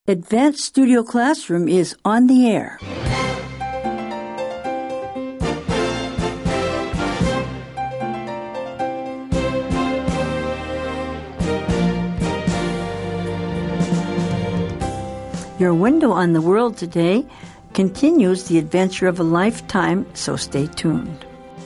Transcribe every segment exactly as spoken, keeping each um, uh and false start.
Advanced Studio Classroom is on the air. Your window on the world today continues the adventure of a lifetime, so stay tuned.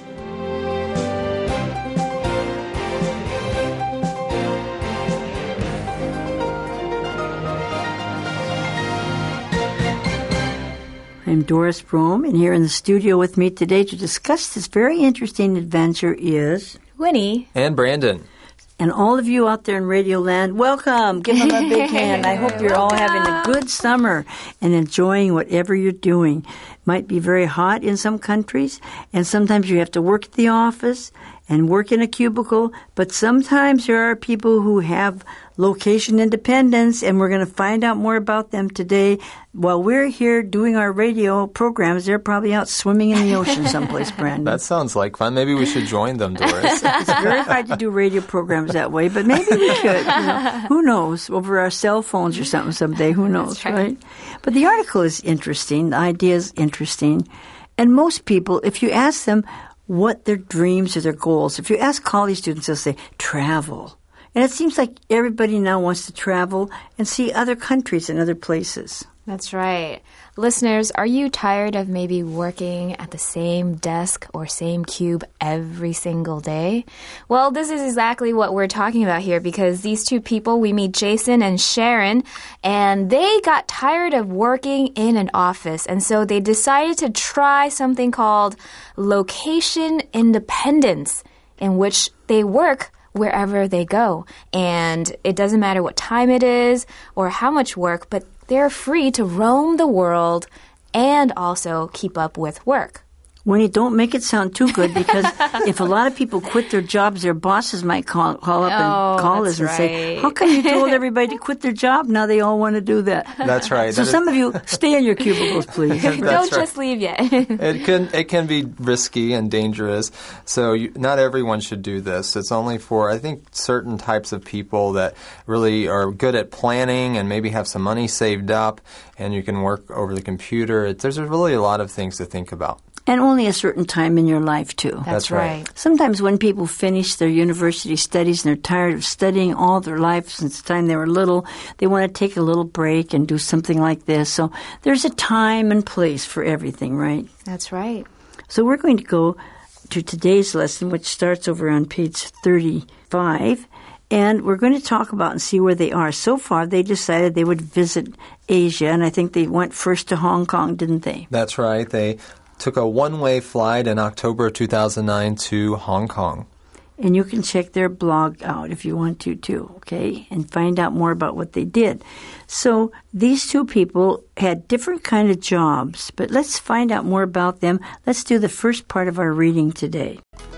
I'm Doris Brome, and here in the studio with me today to discuss this very interesting adventure is Winnie and Brandon. And all of you out there in Radio Land, welcome. Give them a big hand. I hope you're all having a good summer and enjoying whatever you're doing. It might be very hot in some countries, and sometimes you have to work at the office and work in a cubicle, but sometimes there are people who have location independence, and we're going to find out more about them today. While we're here doing our radio programs, they're probably out swimming in the ocean someplace, Brandon. That sounds like fun. Maybe we should join them, Doris. It's very hard to do radio programs that way, but maybe we could. You know, who knows? Over our cell phones or something someday. Who knows, right. right? But the article is interesting. The idea is interesting. And most people, if you ask them what their dreams or their goals, if you ask college students, they'll say, travel. And it seems like everybody now wants to travel and see other countries and other places. That's right. Listeners, are you tired of maybe working at the same desk or same cube every single day? Well, this is exactly what we're talking about here, because these two people, we meet Jason and Sharon, and they got tired of working in an office, and so they decided to try something called location independence, in which they work wherever they go. And it doesn't matter what time it is or how much work, but they're free to roam the world and also keep up with work. Winnie, don't make it sound too good, because if a lot of people quit their jobs, their bosses might call, call up and oh, call us and right. say, how come you told everybody to quit their job? Now they all want to do that. That's right. So that some is... of you, stay in your cubicles, please. Don't right. just leave yet. it can it can be risky and dangerous, so you, not everyone should do this. It's only for, I think, certain types of people that really are good at planning and maybe have some money saved up, and you can work over the computer. It, there's really a lot of things to think about. And only a certain time in your life, too. That's, That's right. right. Sometimes when people finish their university studies and they're tired of studying all their life since the time they were little, they want to take a little break and do something like this. So there's a time and place for everything, right? That's right. So we're going to go to today's lesson, which starts over on page thirty-five. And we're going to talk about and see where they are. So far, they decided they would visit Asia, and I think they went first to Hong Kong, didn't they? That's right. They took a one-way flight in October two thousand nine to Hong Kong. And you can check their blog out if you want to, too, okay, and find out more about what they did. So these two people had different kind of jobs, but let's find out more about them. Let's do the first part of our reading today.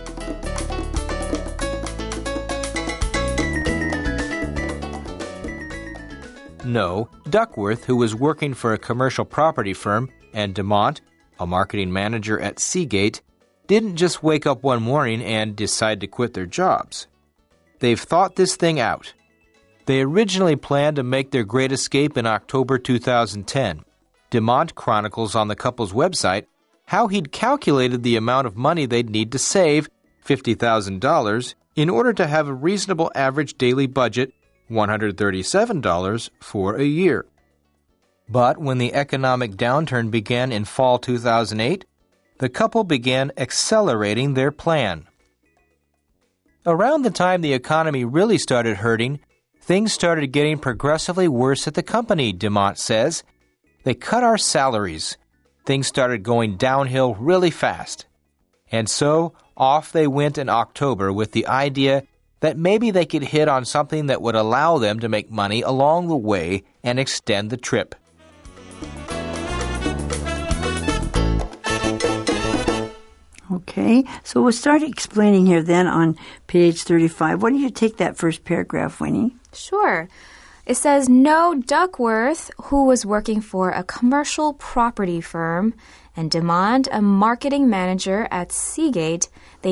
No, Duckworth, who was working for a commercial property firm, and DeMont, a marketing manager at Seagate, didn't just wake up one morning and decide to quit their jobs. They've thought this thing out. They originally planned to make their great escape in October two thousand ten. DeMont chronicles on the couple's website how he'd calculated the amount of money they'd need to save, fifty thousand dollars, in order to have a reasonable average daily budget, one hundred thirty-seven dollars, for a year. But when the economic downturn began in fall two thousand eight, the couple began accelerating their plan. Around the time the economy really started hurting, things started getting progressively worse at the company, DeMont says. They cut our salaries. Things started going downhill really fast. And so, off they went in October with the idea that maybe they could hit on something that would allow them to make money along the way and extend the trip. Okay, so we'll start explaining here then on page thirty-five. Why don't you take that first paragraph, Winnie? Sure. It says, no, Duckworth, who was working for a commercial property firm, and DeMont, a marketing manager at Seagate, they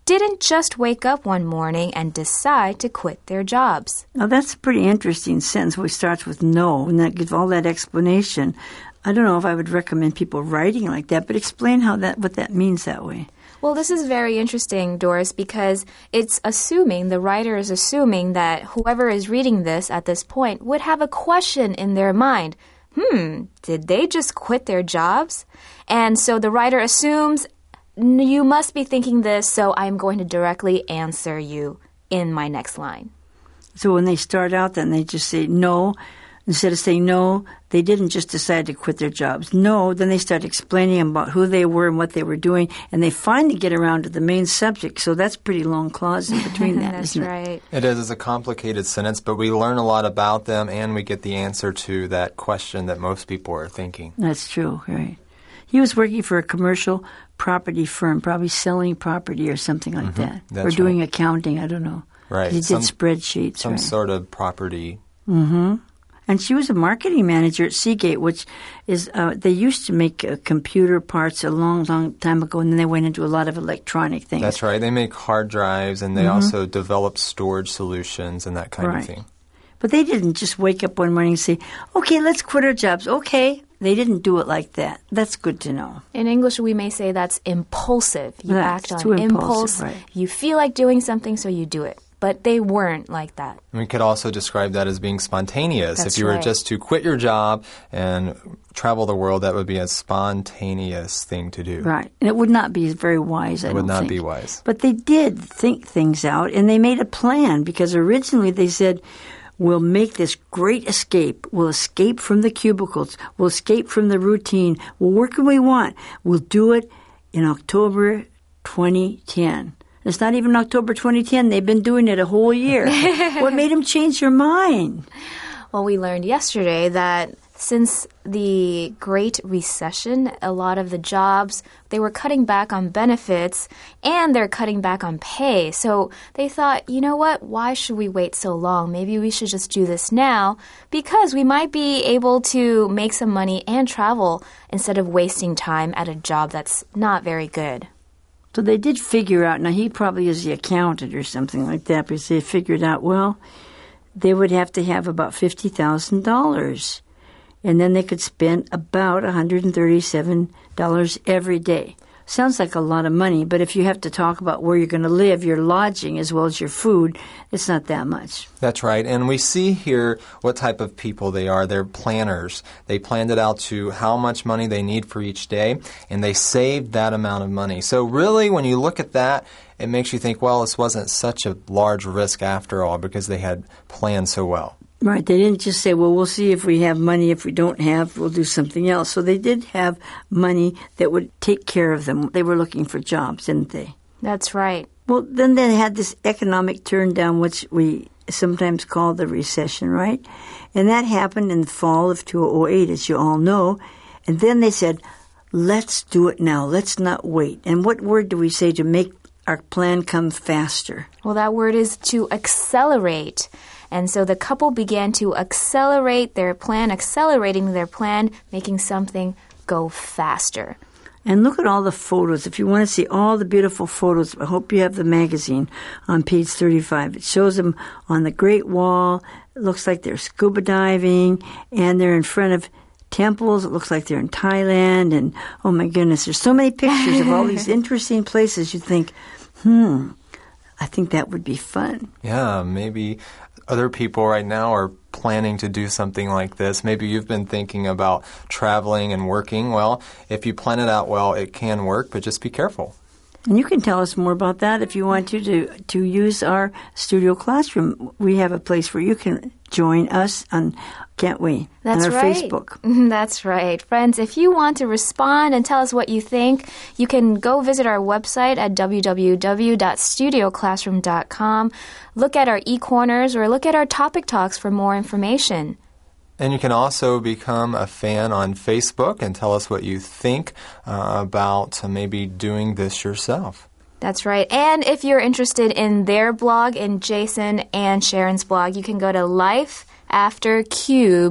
didn't just wake up one morning and decide to quit their jobs. Now, that's a pretty interesting sentence where it starts with no, and that gives all that explanation. I don't know if I would recommend people writing like that, but explain how that what that means that way. Well, this is very interesting, Doris, because it's assuming, the writer is assuming that whoever is reading this at this point would have a question in their mind. Hmm, did they just quit their jobs? And so the writer assumes you must be thinking this, so I'm going to directly answer you in my next line. So when they start out, then they just say no. Instead of saying no, they didn't just decide to quit their jobs. No, then they start explaining about who they were and what they were doing, and they finally get around to the main subject. So that's a pretty long clause in between that, that's isn't it? right. It is. It's a complicated sentence, but we learn a lot about them, and we get the answer to that question that most people are thinking. That's true, right. He was working for a commercial property firm, probably selling property or something like Mm-hmm. that. That's or doing right. accounting, I don't know. Right. He did Some- spreadsheets, Some right. sort of property. Mm-hmm. And she was a marketing manager at Seagate, which is, uh, they used to make uh, computer parts a long, long time ago, and then they went into a lot of electronic things. That's right. They make hard drives, and they Mm-hmm. also develop storage solutions and that kind Right. of thing. But they didn't just wake up one morning and say, okay, let's quit our jobs. Okay. They didn't do it like that. That's good to know. In English, we may say that's impulsive. You That's act too on impulsive, impulse. right. You feel like doing something, so you do it. But they weren't like that. We could also describe that as being spontaneous. That's if you were right. just to quit your job and travel the world, that would be a spontaneous thing to do. Right. And it would not be very wise, I It would don't not think. be wise. But they did think things out, and they made a plan, because originally they said, we'll make this great escape. We'll escape from the cubicles. We'll escape from the routine. We'll work when we want. We'll do it in October twenty ten. It's not even October twenty ten. They've been doing it a whole year. What made them change their mind? Well, we learned yesterday that since the Great Recession, a lot of the jobs, they were cutting back on benefits and they're cutting back on pay. So they thought, you know what, why should we wait so long? Maybe we should just do this now because we might be able to make some money and travel instead of wasting time at a job that's not very good. So they did figure out, now he probably is the accountant or something like that, because they figured out, well, they would have to have about fifty thousand dollars. And then they could spend about one hundred thirty-seven dollars every day. Sounds like a lot of money, but if you have to talk about where you're going to live, your lodging as well as your food, it's not that much. That's right. And we see here what type of people they are. They're planners. They planned it out to how much money they need for each day, and they saved that amount of money. So really, when you look at that, it makes you think, well, this wasn't such a large risk after all because they had planned so well. Right. They didn't just say, well, we'll see if we have money. If we don't have, we'll do something else. So they did have money that would take care of them. They were looking for jobs, didn't they? That's right. Well, then they had this economic turn down, which we sometimes call the recession, right? And that happened in the fall of two thousand eight, as you all know. And then they said, let's do it now. Let's not wait. And what word do we say to make our plan come faster? Well, that word is to accelerate. And so the couple began to accelerate their plan, accelerating their plan, making something go faster. And look at all the photos. If you want to see all the beautiful photos, I hope you have the magazine on page thirty-five. It shows them on the Great Wall. It looks like they're scuba diving, and they're in front of temples. It looks like they're in Thailand. And, oh, my goodness, there's so many pictures of all these interesting places. You think, hmm, I think that would be fun. Yeah, maybe other people right now are planning to do something like this. Maybe you've been thinking about traveling and working. Well, if you plan it out well, it can work, but just be careful. And you can tell us more about that if you want to, to to use our studio classroom. We have a place where you can join us on, can't we? That's on our right. Facebook. That's right. Friends, if you want to respond and tell us what you think, you can go visit our website at w w w dot studio classroom dot com. Look at our e-corners or look at our topic talks for more information. And you can also become a fan on Facebook and tell us what you think uh, about uh, maybe doing this yourself. That's right. And if you're interested in their blog, in Jason and Sharon's blog, you can go to life after cubes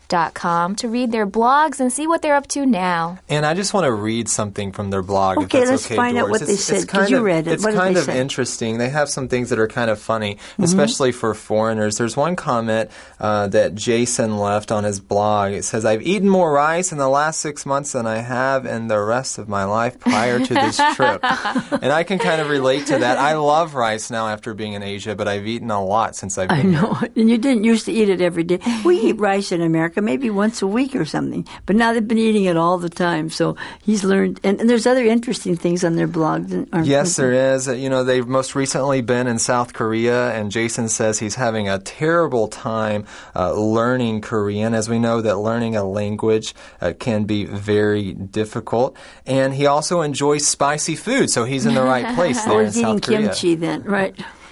dot com to read their blogs and see what they're up to now. And I just want to read something from their blog. Okay, if that's let's okay, find out Doris. what they it's, said, it's 'cause kind you of, read it. It's What did kind they of say? interesting. They have some things that are kind of funny, mm-hmm. especially for foreigners. There's one comment uh, that Jason left on his blog. It says, I've eaten more rice in the last six months than I have in the rest of my life prior to this trip. And I can kind of relate to that. I love rice now after being in Asia, but I've eaten a lot since I've been I know. here. And you didn't used to eat it every day. We eat rice in America maybe once a week or something. But now they've been eating it all the time. So he's learned. And, and there's other interesting things on their blog. Aren't Yes, there? there is. You know, they've most recently been in South Korea, and Jason says he's having a terrible time uh, learning Korean. As we know that learning a language uh, can be very difficult. And he also enjoys spicy food, so he's in the right place there Or in he's eating South Korea. kimchi then, right?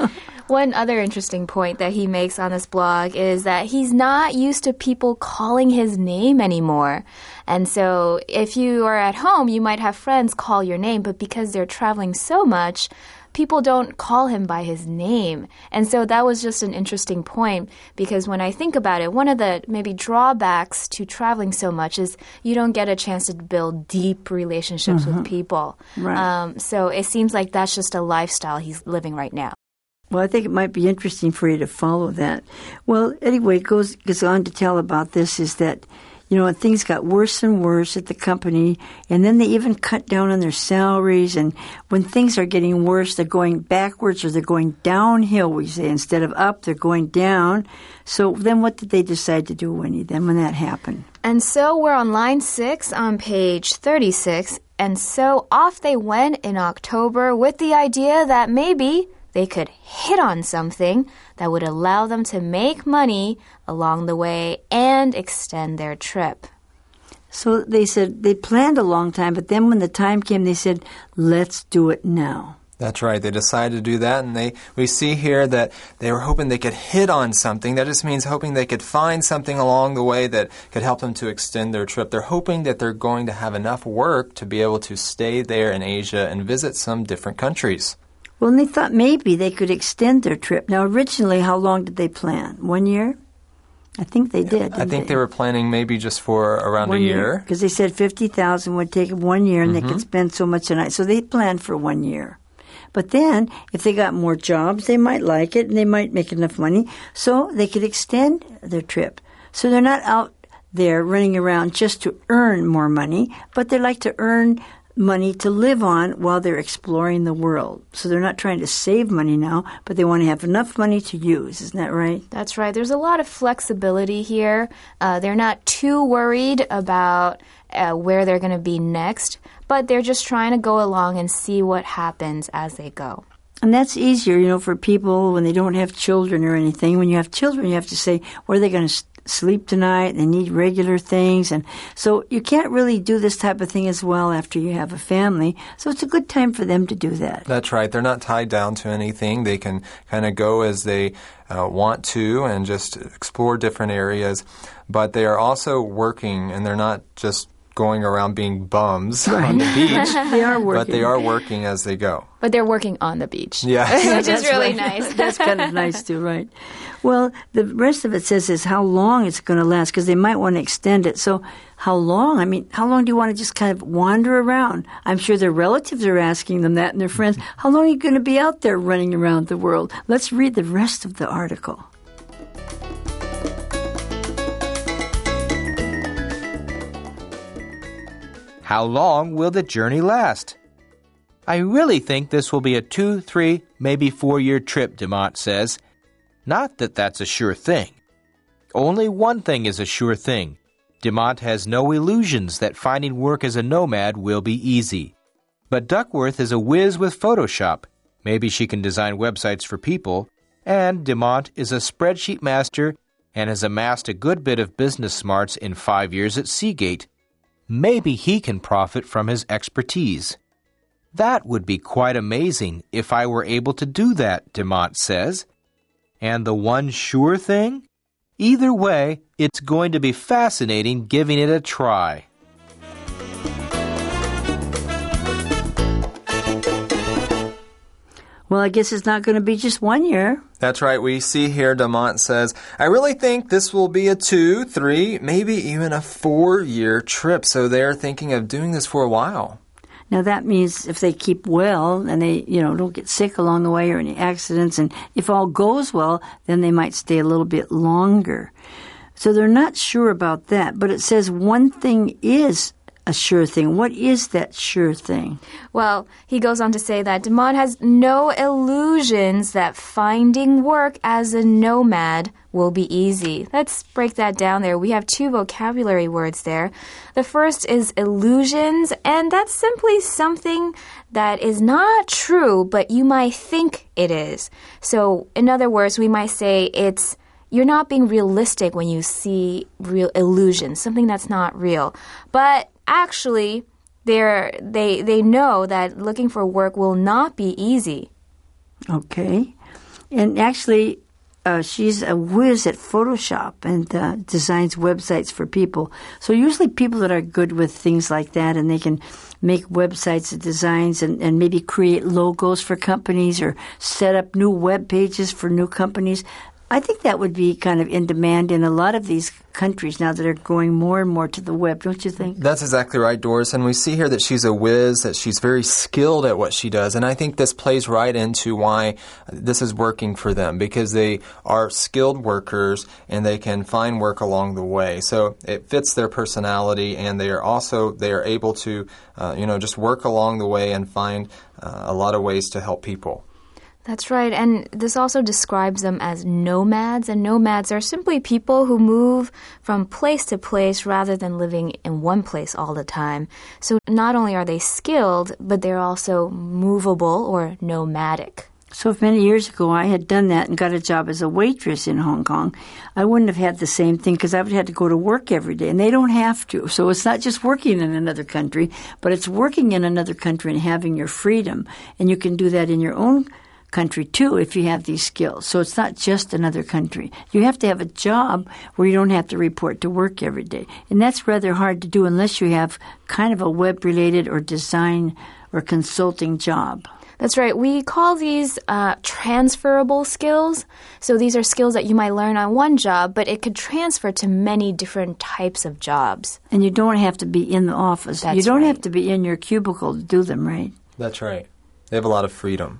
One other interesting point that he makes on this blog is that he's not used to people calling his name anymore. And so if you are at home, you might have friends call your name, but because they're traveling so much, people don't call him by his name. And so that was just an interesting point because when I think about it, one of the maybe drawbacks to traveling so much is you don't get a chance to build deep relationships Mm-hmm. with people. Right. Um, so it seems like that's just a lifestyle he's living right now. Well, I think it might be interesting for you to follow that. Well, anyway, it goes, goes on to tell about this is that, you know, things got worse and worse at the company, and then they even cut down on their salaries. And when things are getting worse, they're going backwards or they're going downhill, we say. Instead of up, they're going down. So then what did they decide to do, Winnie, then when that happened? And so we're on line six on page thirty-six. And so off they went in October with the idea that maybe they could hit on something that would allow them to make money along the way and extend their trip. So they said they planned a long time, but then when the time came, they said, let's do it now. That's right. They decided to do that, and they we see here that they were hoping they could hit on something. That just means hoping they could find something along the way that could help them to extend their trip. They're hoping that they're going to have enough work to be able to stay there in Asia and visit some different countries. Well, and they thought maybe they could extend their trip. Now, originally, how long did they plan? One year? I think they did. I think they? they were planning maybe just for around one a year. Because they said fifty thousand dollars would take them one year and mm-hmm. they could spend so much a night. So they planned for one year. But then, if they got more jobs, they might like it and they might make enough money so they could extend their trip. So they're not out there running around just to earn more money, but they like to earn money to live on while they're exploring the world. So they're not trying to save money now, but they want to have enough money to use. Isn't that right? That's right. There's a lot of flexibility here. Uh, they're not too worried about uh, where they're going to be next, but they're just trying to go along and see what happens as they go. And that's easier, you know, for people when they don't have children or anything. When you have children, you have to say, where are they going to st- sleep tonight? They need regular things. And so you can't really do this type of thing as well after you have a family. So it's a good time for them to do that. That's right. They're not tied down to anything. They can kind of go as they uh, want to and just explore different areas. But they are also working, and they're not just going around being bums right. on the beach. They are working. But they are working as they go. But they're working on the beach. Yeah. Which is really right. nice. That's kind of nice too, right? Well, the rest of it says is how long it's going to last, because they might want to extend it. So how long? I mean, how long do you want to just kind of wander around? I'm sure their relatives are asking them that and their friends. How long are you going to be out there running around the world? Let's read the rest of the article. How long will the journey last? I really think this will be a two, three, maybe four-year trip, DeMont says. Not that that's a sure thing. Only one thing is a sure thing. DeMont has no illusions that finding work as a nomad will be easy. But Duckworth is a whiz with Photoshop. Maybe she can design websites for people. And DeMont is a spreadsheet master and has amassed a good bit of business smarts in five years at Seagate. Maybe he can profit from his expertise. That would be quite amazing if I were able to do that, DeMont says. And the one sure thing? Either way, it's going to be fascinating giving it a try. Well, I guess it's not going to be just one year. That's right. We see here Damont says, I really think this will be a two, three, maybe even a four-year trip. So they're thinking of doing this for a while. Now, that means if they keep well and they, you know, don't get sick along the way or any accidents, and if all goes well, then they might stay a little bit longer. So they're not sure about that. But it says one thing is a sure thing. What is that sure thing? Well, he goes on to say that Damont has no illusions that finding work as a nomad will be easy. Let's break that down there. We have two vocabulary words there. The first is illusions, and that's simply something that is not true, but you might think it is. So, in other words, we might say it's you're not being realistic when you see real illusions, something that's not real. But actually, they're, they they know that looking for work will not be easy. Okay. And actually, uh, she's a whiz at Photoshop and uh, designs websites for people. So usually people that are good with things like that, and they can make websites and designs and, and maybe create logos for companies or set up new web pages for new companies. I think that would be kind of in demand in a lot of these countries now that are going more and more to the web, don't you think? That's exactly right, Doris. And we see here that she's a whiz, that she's very skilled at what she does. And I think this plays right into why this is working for them, because they are skilled workers and they can find work along the way. So it fits their personality, and they are also they are able to, uh, you know, just work along the way and find uh, a lot of ways to help people. That's right, and this also describes them as nomads, and nomads are simply people who move from place to place rather than living in one place all the time. So not only are they skilled, but they're also movable or nomadic. So if many years ago I had done that and got a job as a waitress in Hong Kong, I wouldn't have had the same thing because I would have had to go to work every day, and they don't have to. So it's not just working in another country, but it's working in another country and having your freedom, and you can do that in your own country too if you have these skills. So it's not just another country. You have to have a job where you don't have to report to work every day. And that's rather hard to do unless you have kind of a web-related or design or consulting job. That's right. We call these uh, transferable skills. So these are skills that you might learn on one job, but it could transfer to many different types of jobs. And you don't have to be in the office. That's you don't right. have to be in your cubicle to do them, right? That's right. They have a lot of freedom.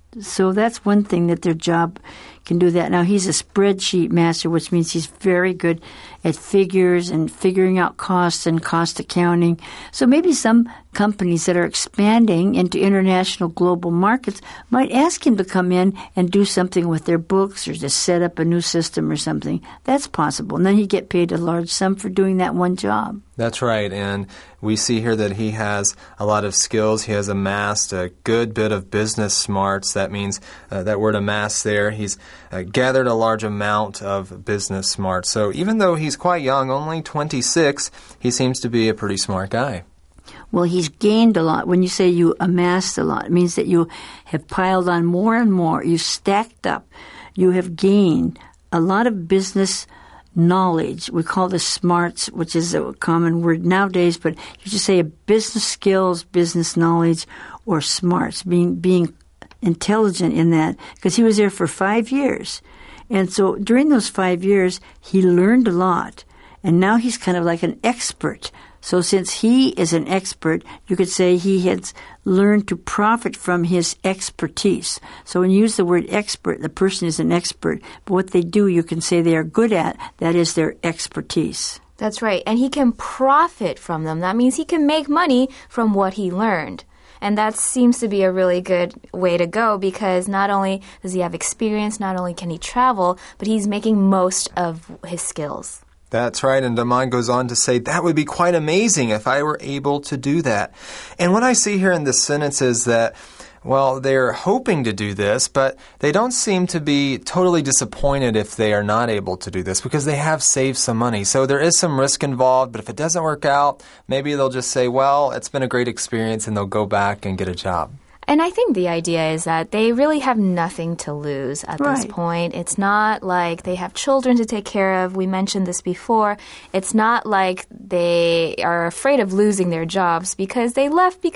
So that's one thing that their job can do that. Now, he's a spreadsheet master, which means he's very good at figures and figuring out costs and cost accounting. So maybe some companies that are expanding into international global markets might ask him to come in and do something with their books or to set up a new system or something. That's possible. And then he'd get paid a large sum for doing that one job. That's right. And we see here that he has a lot of skills. He has amassed a good bit of business smarts. That means uh, that word amass there. He's uh, gathered a large amount of business smarts. So even though he's quite young, only twenty-six, he seems to be a pretty smart guy. Well, he's gained a lot. When you say you amassed a lot, it means that you have piled on more and more. You've stacked up. You have gained a lot of business knowledge. We call this smarts, which is a common word nowadays, but you just say business skills, business knowledge, or smarts, being being intelligent in that, because he was there for five years. And so during those five years, he learned a lot, and now he's kind of like an expert. So since he is an expert, you could say he has learned to profit from his expertise. So when you use the word expert, the person is an expert. But what they do, you can say they are good at. That is their expertise. That's right. And he can profit from them. That means he can make money from what he learned. And that seems to be a really good way to go, because not only does he have experience, not only can he travel, but he's making most of his skills. That's right, and Damont goes on to say, that would be quite amazing if I were able to do that. And what I see here in this sentence is that, well, they're hoping to do this, but they don't seem to be totally disappointed if they are not able to do this, because they have saved some money. So there is some risk involved, but if it doesn't work out, maybe they'll just say, well, it's been a great experience, and they'll go back and get a job. And I think the idea is that they really have nothing to lose at Right. this point. It's not like they have children to take care of. We mentioned this before. It's not like they are afraid of losing their jobs because they left because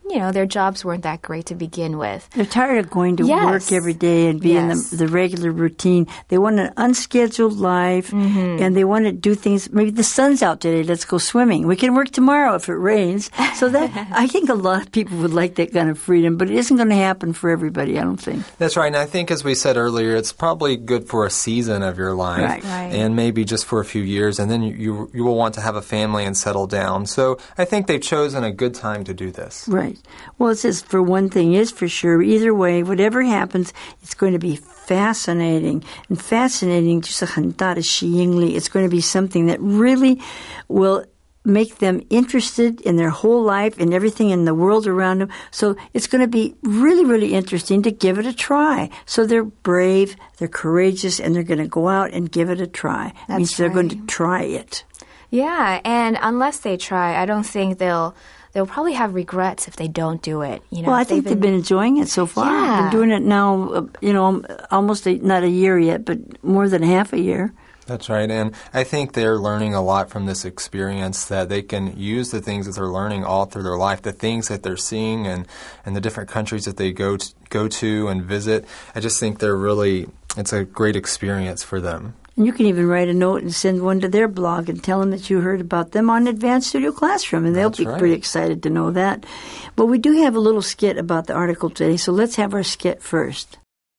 you know, their jobs weren't that great to begin with. They're tired of going to Yes. work every day and being Yes. in the, the regular routine. They want an unscheduled life, Mm-hmm. and they want to do things. Maybe the sun's out today. Let's go swimming. We can work tomorrow if it rains. So that I think a lot of people would like that kind of freedom, but it isn't going to happen for everybody, I don't think. That's right. And I think, as we said earlier, it's probably good for a season of your life, Right. Right. and maybe just for a few years, and then you, you you will want to have a family and settle down. So I think they've chosen a good time to do this. Right. Well, it says for one thing is for sure. Either way, whatever happens, it's going to be fascinating. And fascinating, 就是很大的吸引力. It's going to be something that really will make them interested in their whole life and everything in the world around them. So it's going to be really, really interesting to give it a try. So they're brave, they're courageous, and they're going to go out and give it a try. It That's means they're going right. to try it. Yeah, and unless they try, I don't think they'll they'll probably have regrets if they don't do it. You know, Well, I if think they've been enjoying it so far. Yeah. Been doing it now, uh, you know, almost a, not a year yet, but more than half a year. That's right. And I think they're learning a lot from this experience, that they can use the things that they're learning all through their life, the things that they're seeing and, and the different countries that they go to, go to and visit. I just think they're really, it's a great experience for them. And you can even write a note and send one to their blog and tell them that you heard about them on Advanced Studio Classroom, and they'll That's be right. pretty excited to know that. But we do have a little skit about the article today, so let's have our skit first.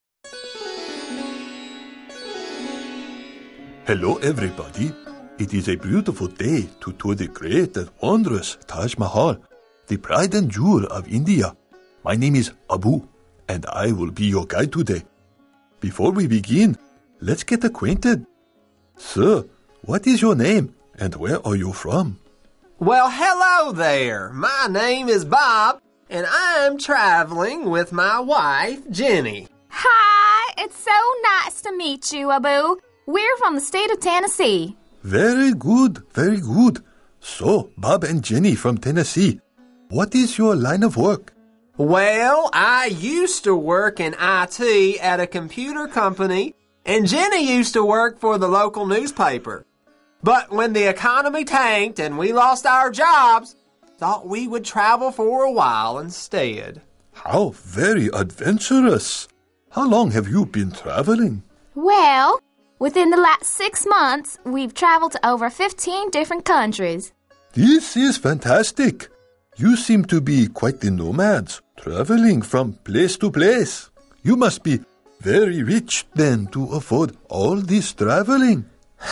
Hello, everybody. It is a beautiful day to tour the great and wondrous Taj Mahal, the pride and jewel of India. My name is Abu, and I will be your guide today. Before we begin, let's get acquainted. Sir, what is your name, and where are you from? Well, hello there. My name is Bob, and I'm traveling with my wife, Jenny. Hi, it's so nice to meet you, Abu. We're from the state of Tennessee. Very good, very good. So, Bob and Jenny from Tennessee, what is your line of work? Well, I used to work in I T at a computer company, and Jenny used to work for the local newspaper. But when the economy tanked and we lost our jobs, thought we would travel for a while instead. How very adventurous. How long have you been traveling? Well, within the last six months, we've traveled to over fifteen different countries. This is fantastic. You seem to be quite the nomads, traveling from place to place. You must be very rich then to afford all this traveling.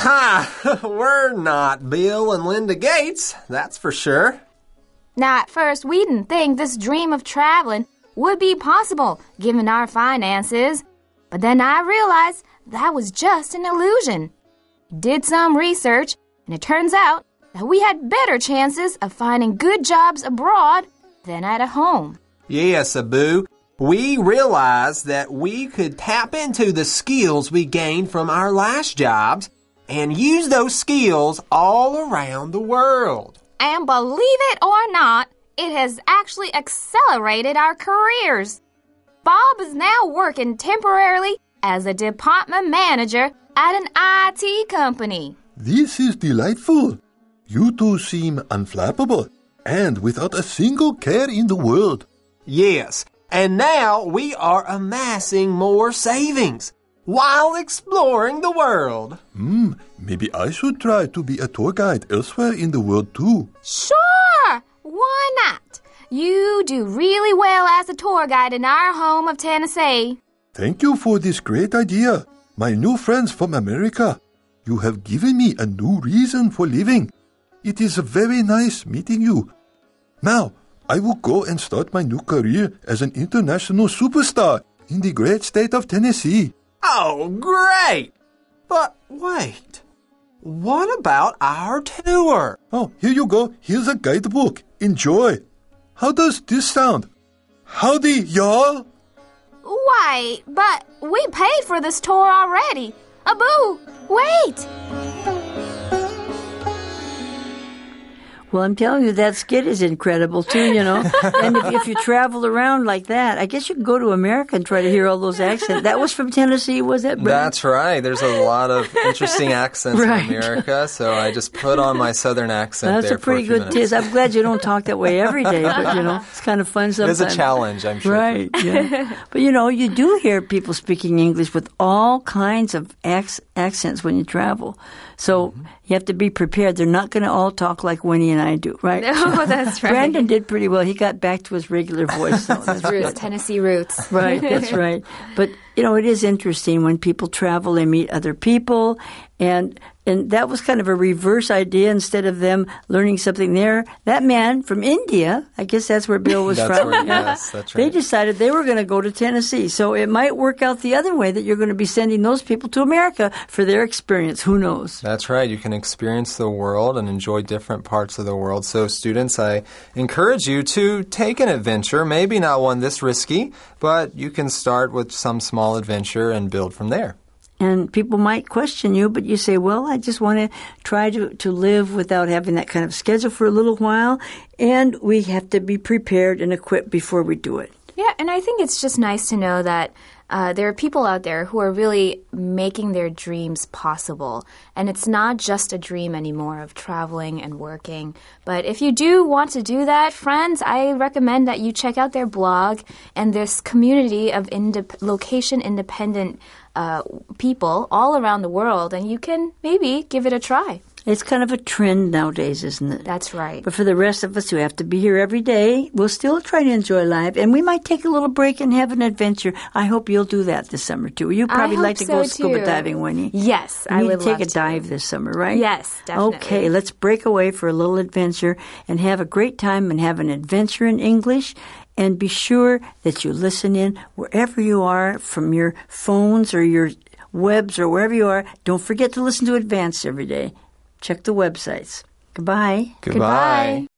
Ha! We're not Bill and Linda Gates, that's for sure. Now, at first, we didn't think this dream of traveling would be possible, given our finances. But then I realized that was just an illusion. Did some research, and it turns out that we had better chances of finding good jobs abroad than at home. Yes, Abu. We realized that we could tap into the skills we gained from our last jobs and use those skills all around the world. And believe it or not, it has actually accelerated our careers. Bob is now working temporarily as a department manager at an I T company. This is delightful. You two seem unflappable and without a single care in the world. Yes, and now we are amassing more savings while exploring the world. Hmm, maybe I should try to be a tour guide elsewhere in the world too. Sure! Why not? You do really well as a tour guide in our home of Tennessee. Thank you for this great idea, my new friends from America. You have given me a new reason for living. It is very nice meeting you. Now, I will go and start my new career as an international superstar in the great state of Tennessee. Oh, great! But wait, what about our tour? Oh, here you go. Here's a guidebook. Enjoy. How does this sound? Howdy, y'all. Wait, but we paid for this tour already. Abu, wait! Well, I'm telling you, that skit is incredible, too, you know. And if, if you travel around like that, I guess you can go to America and try to hear all those accents. That was from Tennessee, was it, Brent? That's right. There's a lot of interesting accents Right. in America, so I just put on my southern accent That's there a pretty for a few good minutes. test. I'm glad you don't talk that way every day, but, you know, it's kind of fun It sometimes. is a challenge, I'm sure. Right, yeah. But, you know, you do hear people speaking English with all kinds of ac- accents when you travel. So Mm-hmm. you have to be prepared. They're not going to all talk like Winnie and I do, right? Oh, that's right. Brandon did pretty well. He got back to his regular voice. So that's Roots, Tennessee roots. Right, that's right. But, you know, it is interesting when people travel, they meet other people, and and that was kind of a reverse idea. Instead of them learning something there, that man from India, I guess that's where Bill was That's from. right, yes, that's They right. decided they were going to go to Tennessee. So it might work out the other way, that you're going to be sending those people to America for their experience. Who knows? That's right. You can experience the world and enjoy different parts of the world. So, students, I encourage you to take an adventure, maybe not one this risky, but you can start with some small adventure and build from there. And people might question you, but you say, well, I just want to try to, to live without having that kind of schedule for a little while. And we have to be prepared and equipped before we do it. Yeah, and I think it's just nice to know that uh, there are people out there who are really making their dreams possible. And it's not just a dream anymore of traveling and working. But if you do want to do that, friends, I recommend that you check out their blog and this community of indep- location-independent uh, people all around the world, and you can maybe give it a try. It's kind of a trend nowadays, isn't it? That's right. But for the rest of us who have to be here every day, we'll still try to enjoy life. And we might take a little break and have an adventure. I hope you'll do that this summer, too. You'd probably I like hope to go so, scuba too. diving, Winnie. Yes, You I need would to take love a to. dive this summer, right? Yes, definitely. Okay, let's break away for a little adventure and have a great time and have an adventure in English. And be sure that you listen in wherever you are, from your phones or your webs or wherever you are. Don't forget to listen to Advance every day. Check the websites. Goodbye. Goodbye. Goodbye.